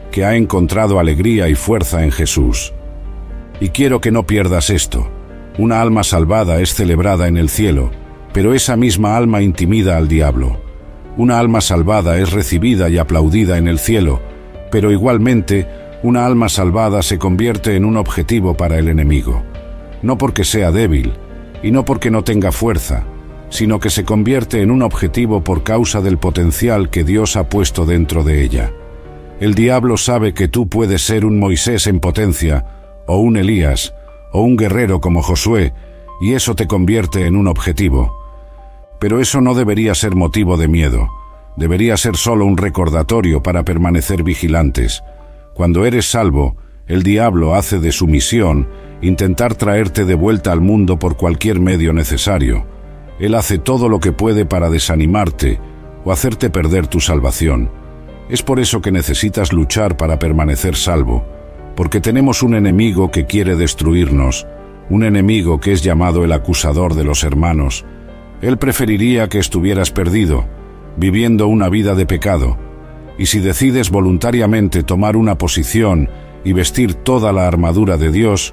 [SPEAKER 1] que ha encontrado alegría y fuerza en Jesús. Y quiero que no pierdas esto. Una alma salvada es celebrada en el cielo, pero esa misma alma intimida al diablo. Una alma salvada es recibida y aplaudida en el cielo, pero igualmente una alma salvada se convierte en un objetivo para el enemigo. No porque sea débil, y no porque no tenga fuerza, sino que se convierte en un objetivo por causa del potencial que Dios ha puesto dentro de ella. El diablo sabe que tú puedes ser un Moisés en potencia, o un Elías, o un guerrero como Josué, y eso te convierte en un objetivo. Pero eso no debería ser motivo de miedo. Debería ser solo un recordatorio para permanecer vigilantes. Cuando eres salvo, el diablo hace de su misión intentar traerte de vuelta al mundo por cualquier medio necesario. Él hace todo lo que puede para desanimarte o hacerte perder tu salvación. Es por eso que necesitas luchar para permanecer salvo, porque tenemos un enemigo que quiere destruirnos, un enemigo que es llamado el acusador de los hermanos. Él preferiría que estuvieras perdido, viviendo una vida de pecado, y si decides voluntariamente tomar una posición y vestir toda la armadura de Dios,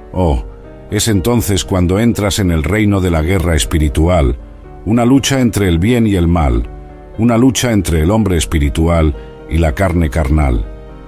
[SPEAKER 1] es entonces cuando entras en el reino de la guerra espiritual, una lucha entre el bien y el mal, una lucha entre el hombre espiritual y la carne carnal.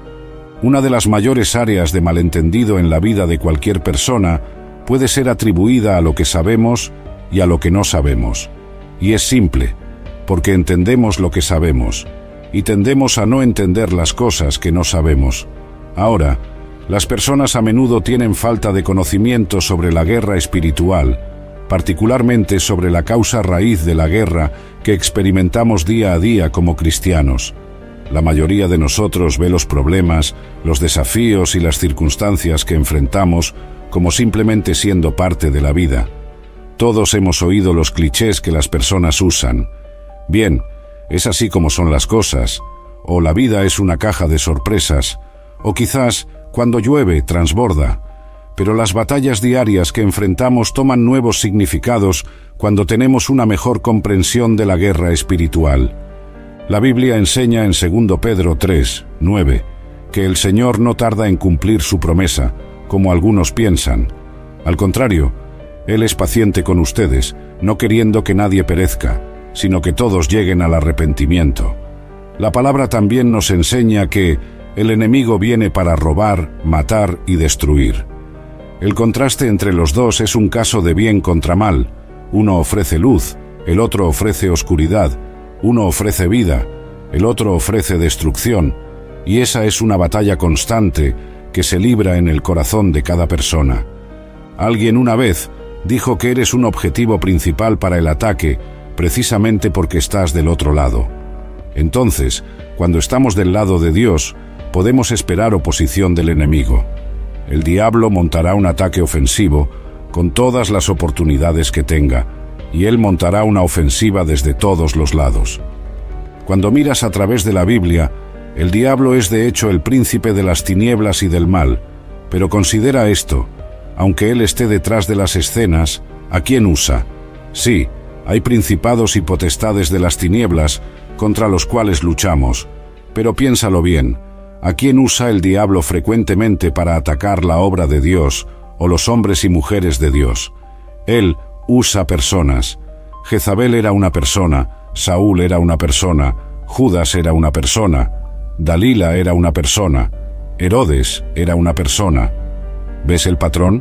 [SPEAKER 1] Una de las mayores áreas de malentendido en la vida de cualquier persona puede ser atribuida a lo que sabemos y a lo que no sabemos. Y es simple, porque entendemos lo que sabemos, y tendemos a no entender las cosas que no sabemos. Ahora, las personas a menudo tienen falta de conocimiento sobre la guerra espiritual, particularmente sobre la causa raíz de la guerra que experimentamos día a día como cristianos. La mayoría de nosotros ve los problemas, los desafíos y las circunstancias que enfrentamos como simplemente siendo parte de la vida. Todos hemos oído los clichés que las personas usan. Bien, es así como son las cosas, o la vida es una caja de sorpresas, o quizás cuando llueve transborda. Pero las batallas diarias que enfrentamos toman nuevos significados cuando tenemos una mejor comprensión de la guerra espiritual. La Biblia enseña en 2 Pedro 3:9 que el Señor no tarda en cumplir su promesa, como algunos piensan. Al contrario, Él es paciente con ustedes, no queriendo que nadie perezca, sino que todos lleguen al arrepentimiento. La palabra también nos enseña que el enemigo viene para robar, matar y destruir. El contraste entre los dos es un caso de bien contra mal. Uno ofrece luz, el otro ofrece oscuridad. Uno ofrece vida, el otro ofrece destrucción. Y esa es una batalla constante que se libra en el corazón de cada persona. Alguien una vez dijo que eres un objetivo principal para el ataque, precisamente porque estás del otro lado. Entonces, cuando estamos del lado de Dios, podemos esperar oposición del enemigo. El diablo montará un ataque ofensivo con todas las oportunidades que tenga, y él montará una ofensiva desde todos los lados. Cuando miras a través de la Biblia, el diablo es de hecho el príncipe de las tinieblas y del mal, pero considera esto: aunque él esté detrás de las escenas, ¿a quién usa? Sí, hay principados y potestades de las tinieblas contra los cuales luchamos, pero piénsalo bien, ¿a quién usa el diablo frecuentemente para atacar la obra de Dios o los hombres y mujeres de Dios? Él usa personas. Jezabel era una persona, Saúl era una persona, Judas era una persona, Dalila era una persona, Herodes era una persona. ¿Ves el patrón?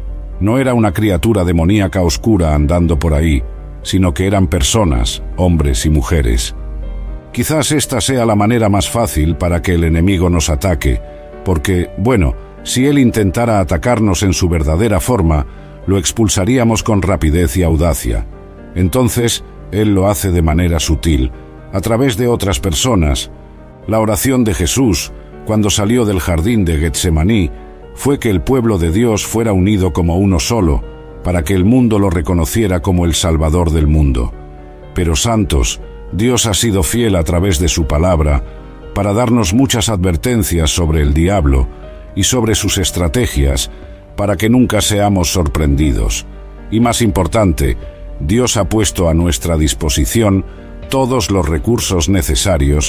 [SPEAKER 1] No era una criatura demoníaca oscura andando por ahí, sino que eran personas, hombres y mujeres. Quizás esta sea la manera más fácil para que el enemigo nos ataque, porque, bueno, si él intentara atacarnos en su verdadera forma, lo expulsaríamos con rapidez y audacia. Entonces, él lo hace de manera sutil, a través de otras personas. La oración de Jesús, cuando salió del jardín de Getsemaní, fue que el pueblo de Dios fuera unido como uno solo, para que el mundo lo reconociera como el Salvador del mundo. Pero santos, Dios ha sido fiel a través de su palabra para darnos muchas advertencias sobre el diablo y sobre sus estrategias, para que nunca seamos sorprendidos. Y más importante, Dios ha puesto a nuestra disposición todos los recursos necesarios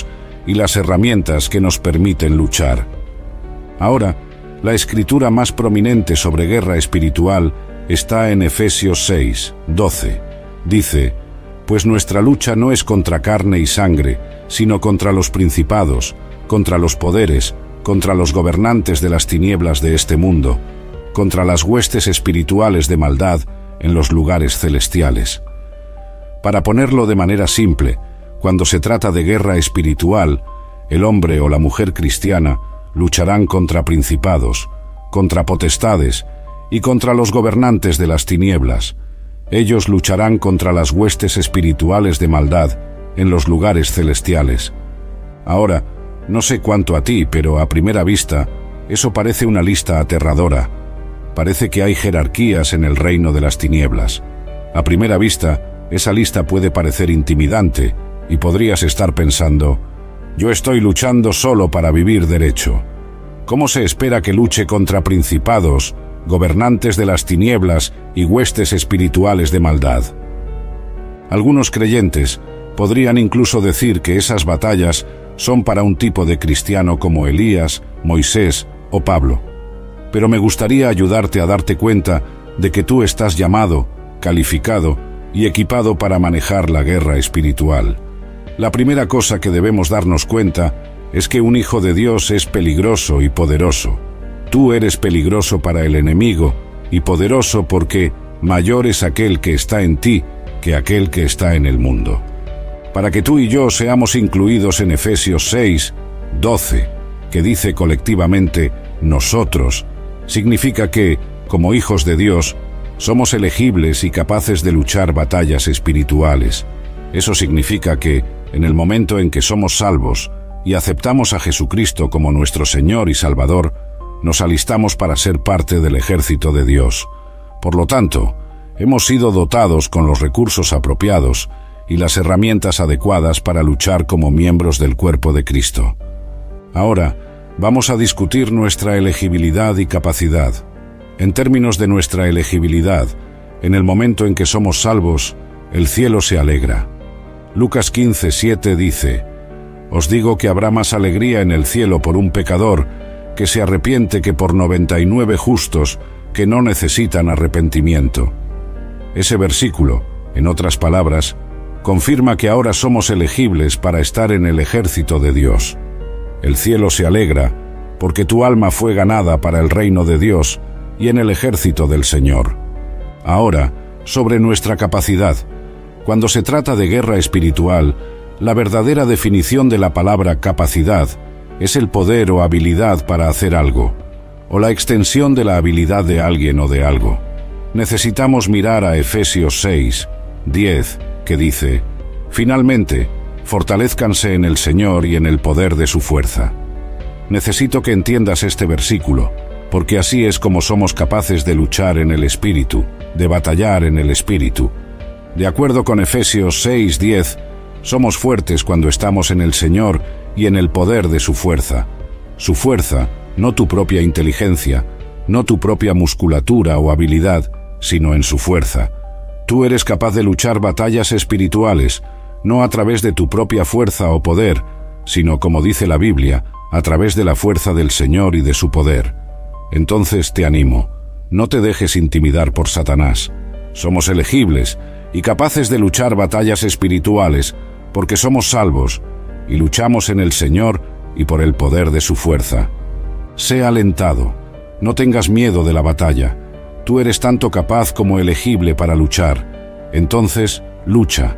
[SPEAKER 1] y las herramientas que nos permiten luchar. Ahora, la escritura más prominente sobre guerra espiritual está en Efesios 6, 12. Dice: «Pues nuestra lucha no es contra carne y sangre, sino contra los principados, contra los poderes, contra los gobernantes de las tinieblas de este mundo, contra las huestes espirituales de maldad en los lugares celestiales». Para ponerlo de manera simple, cuando se trata de guerra espiritual, el hombre o la mujer cristiana lucharán contra principados, contra potestades y contra los gobernantes de las tinieblas. Ellos lucharán contra las huestes espirituales de maldad en los lugares celestiales. Ahora, no sé cuánto a ti, pero a primera vista, eso parece una lista aterradora. Parece que hay jerarquías en el reino de las tinieblas. A primera vista, esa lista puede parecer intimidante y podrías estar pensando: yo estoy luchando solo para vivir derecho. ¿Cómo se espera que luche contra principados, gobernantes de las tinieblas y huestes espirituales de maldad? Algunos creyentes podrían incluso decir que esas batallas son para un tipo de cristiano como Elías, Moisés o Pablo. Pero me gustaría ayudarte a darte cuenta de que tú estás llamado, calificado y equipado para manejar la guerra espiritual. La primera cosa que debemos darnos cuenta es que un hijo de Dios es peligroso y poderoso. Tú eres peligroso para el enemigo y poderoso porque mayor es aquel que está en ti que aquel que está en el mundo. Para que tú y yo seamos incluidos en Efesios 6, 12, que dice colectivamente nosotros, significa que, como hijos de Dios, somos elegibles y capaces de luchar batallas espirituales. Eso significa que, en el momento en que somos salvos y aceptamos a Jesucristo como nuestro Señor y Salvador, nos alistamos para ser parte del ejército de Dios. Por lo tanto, hemos sido dotados con los recursos apropiados y las herramientas adecuadas para luchar como miembros del cuerpo de Cristo. Ahora, vamos a discutir nuestra elegibilidad y capacidad. En términos de nuestra elegibilidad, en el momento en que somos salvos, el cielo se alegra. Lucas 15, 7 dice: «Os digo que habrá más alegría en el cielo por un pecador que se arrepiente que por 99 justos que no necesitan arrepentimiento». Ese versículo, en otras palabras, confirma que ahora somos elegibles para estar en el ejército de Dios. El cielo se alegra porque tu alma fue ganada para el reino de Dios y en el ejército del Señor. Ahora, sobre nuestra capacidad. Cuando se trata de guerra espiritual, la verdadera definición de la palabra capacidad es el poder o habilidad para hacer algo, o la extensión de la habilidad de alguien o de algo. Necesitamos mirar a Efesios 6, 10, que dice: «Finalmente, fortalézcanse en el Señor y en el poder de su fuerza». Necesito que entiendas este versículo, porque así es como somos capaces de luchar en el Espíritu, de batallar en el Espíritu. De acuerdo con Efesios 6, 10, somos fuertes cuando estamos en el Señor y en el poder de su fuerza. Su fuerza, no tu propia inteligencia, no tu propia musculatura o habilidad, sino en su fuerza. Tú eres capaz de luchar batallas espirituales, no a través de tu propia fuerza o poder, sino, como dice la Biblia, a través de la fuerza del Señor y de su poder. Entonces te animo, no te dejes intimidar por Satanás. Somos elegibles y capaces de luchar batallas espirituales porque somos salvos y luchamos en el Señor y por el poder de su fuerza. Sé alentado, no tengas miedo de la batalla. Tú eres tanto capaz como elegible para luchar. Entonces, lucha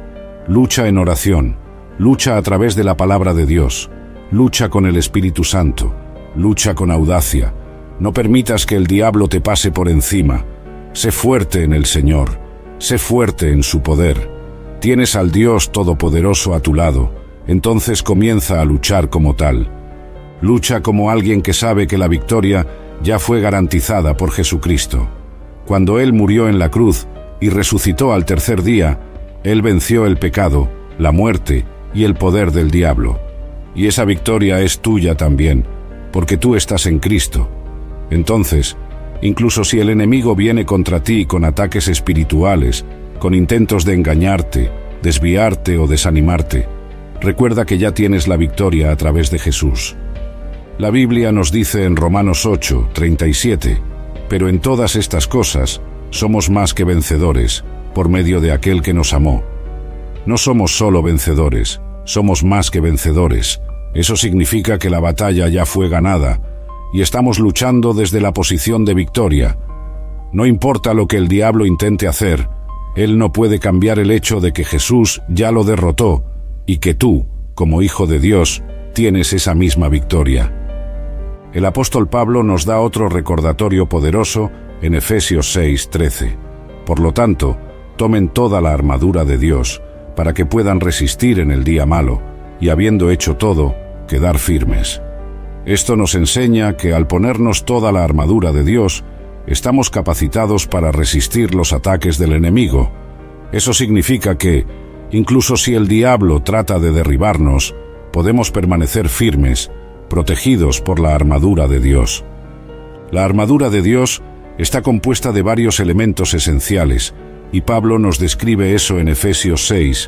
[SPEAKER 1] en oración, lucha a través de la palabra de Dios, lucha con el Espíritu Santo, lucha con audacia. No permitas que el diablo te pase por encima. Sé fuerte en el Señor, sé fuerte en su poder. Tienes al Dios Todopoderoso a tu lado, entonces comienza a luchar como tal. Lucha como alguien que sabe que la victoria ya fue garantizada por Jesucristo. Cuando Él murió en la cruz y resucitó al tercer día, Él venció el pecado, la muerte y el poder del diablo. Y esa victoria es tuya también, porque tú estás en Cristo. Entonces, incluso si el enemigo viene contra ti con ataques espirituales, con intentos de engañarte, desviarte o desanimarte, recuerda que ya tienes la victoria a través de Jesús. La Biblia nos dice en Romanos 8:37, pero en todas estas cosas somos más que vencedores, por medio de aquel que nos amó. No somos solo vencedores, somos más que vencedores. Eso significa que la batalla ya fue ganada, y estamos luchando desde la posición de victoria. No importa lo que el diablo intente hacer, él no puede cambiar el hecho de que Jesús ya lo derrotó, y que tú, como hijo de Dios, tienes esa misma victoria. El apóstol Pablo nos da otro recordatorio poderoso en Efesios 6:13. Por lo tanto, tomen toda la armadura de Dios, para que puedan resistir en el día malo, y habiendo hecho todo, quedar firmes. Esto nos enseña que al ponernos toda la armadura de Dios, estamos capacitados para resistir los ataques del enemigo. Eso significa que, incluso si el diablo trata de derribarnos, podemos permanecer firmes, protegidos por la armadura de Dios. La armadura de Dios está compuesta de varios elementos esenciales, y Pablo nos describe eso en Efesios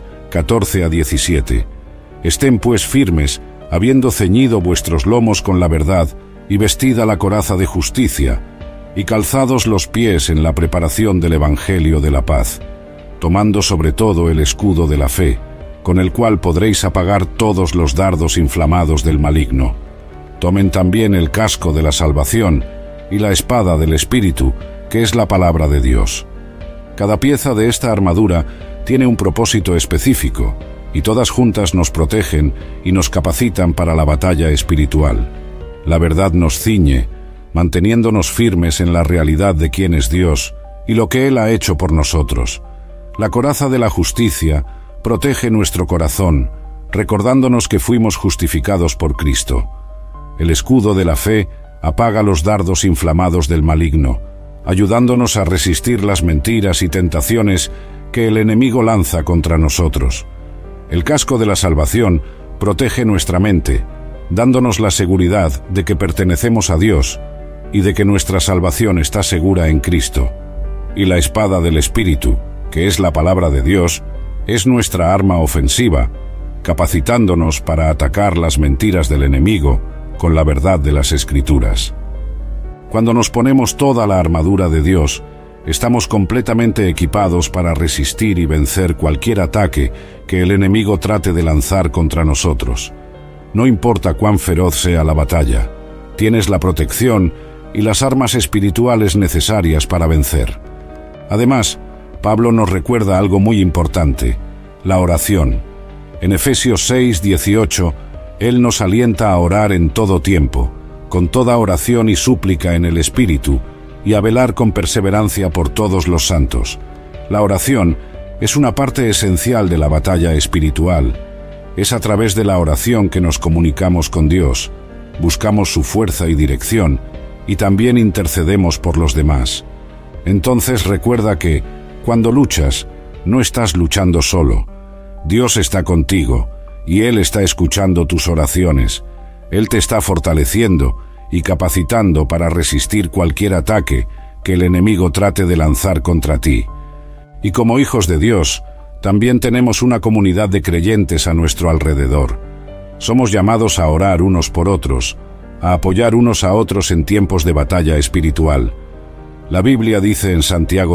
[SPEAKER 1] 6:14-17. Estén pues firmes, habiendo ceñido vuestros lomos con la verdad, y vestida la coraza de justicia, y calzados los pies en la preparación del Evangelio de la paz, tomando sobre todo el escudo de la fe, con el cual podréis apagar todos los dardos inflamados del maligno. Tomen también el casco de la salvación y la espada del Espíritu, que es la palabra de Dios. Cada pieza de esta armadura tiene un propósito específico, y todas juntas nos protegen y nos capacitan para la batalla espiritual. La verdad nos ciñe, manteniéndonos firmes en la realidad de quién es Dios y lo que Él ha hecho por nosotros. La coraza de la justicia protege nuestro corazón, recordándonos que fuimos justificados por Cristo. El escudo de la fe apaga los dardos inflamados del maligno, ayudándonos a resistir las mentiras y tentaciones que el enemigo lanza contra nosotros. El casco de la salvación protege nuestra mente, dándonos la seguridad de que pertenecemos a Dios y de que nuestra salvación está segura en Cristo. Y la espada del Espíritu, que es la palabra de Dios, es nuestra arma ofensiva, capacitándonos para atacar las mentiras del enemigo con la verdad de las Escrituras. Cuando nos ponemos toda la armadura de Dios, estamos completamente equipados para resistir y vencer cualquier ataque que el enemigo trate de lanzar contra nosotros. No importa cuán feroz sea la batalla, tienes la protección y las armas espirituales necesarias para vencer. Además, Pablo nos recuerda algo muy importante: la oración. En Efesios 6:18, Él nos alienta a orar en todo tiempo, con toda oración y súplica en el Espíritu, y a velar con perseverancia por todos los santos. La oración es una parte esencial de la batalla espiritual. Es a través de la oración que nos comunicamos con Dios, buscamos su fuerza y dirección, y también intercedemos por los demás. Entonces recuerda que, cuando luchas, no estás luchando solo. Dios está contigo, y Él está escuchando tus oraciones. Él te está fortaleciendo y capacitando para resistir cualquier ataque que el enemigo trate de lanzar contra ti. Y como hijos de Dios, también tenemos una comunidad de creyentes a nuestro alrededor. Somos llamados a orar unos por otros, a apoyar unos a otros en tiempos de batalla espiritual. La Biblia dice en Santiago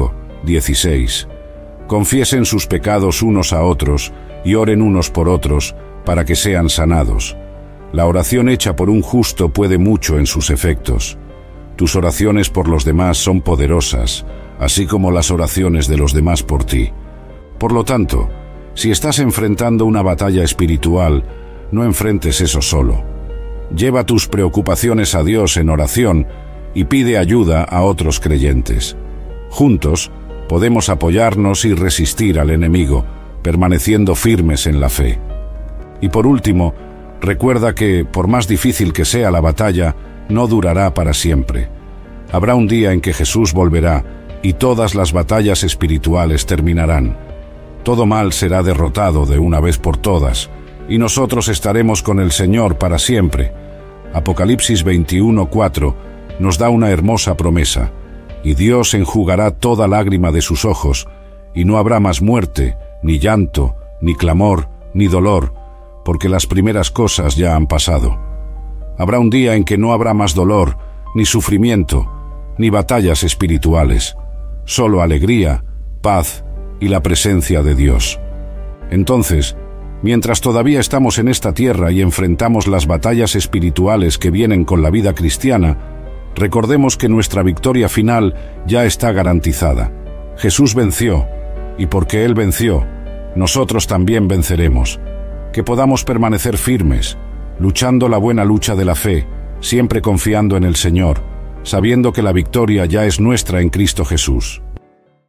[SPEAKER 1] 5:16, «Confiesen sus pecados unos a otros y oren unos por otros para que sean sanados». La oración hecha por un justo puede mucho en sus efectos. Tus oraciones por los demás son poderosas, así como las oraciones de los demás por ti. Por lo tanto, si estás enfrentando una batalla espiritual, no enfrentes eso solo. Lleva tus preocupaciones a Dios en oración y pide ayuda a otros creyentes. Juntos, podemos apoyarnos y resistir al enemigo, permaneciendo firmes en la fe. Y por último, recuerda que, por más difícil que sea la batalla, no durará para siempre. Habrá un día en que Jesús volverá y todas las batallas espirituales terminarán. Todo mal será derrotado de una vez por todas, y nosotros estaremos con el Señor para siempre. Apocalipsis 21:4 nos da una hermosa promesa: y Dios enjugará toda lágrima de sus ojos, y no habrá más muerte, ni llanto, ni clamor, ni dolor, porque las primeras cosas ya han pasado. Habrá un día en que no habrá más dolor, ni sufrimiento, ni batallas espirituales, solo alegría, paz y la presencia de Dios. Entonces, mientras todavía estamos en esta tierra y enfrentamos las batallas espirituales que vienen con la vida cristiana, recordemos que nuestra victoria final ya está garantizada. Jesús venció, y porque Él venció, nosotros también venceremos. Que podamos permanecer firmes, luchando la buena lucha de la fe, siempre confiando en el Señor, sabiendo que la victoria ya es nuestra en Cristo Jesús.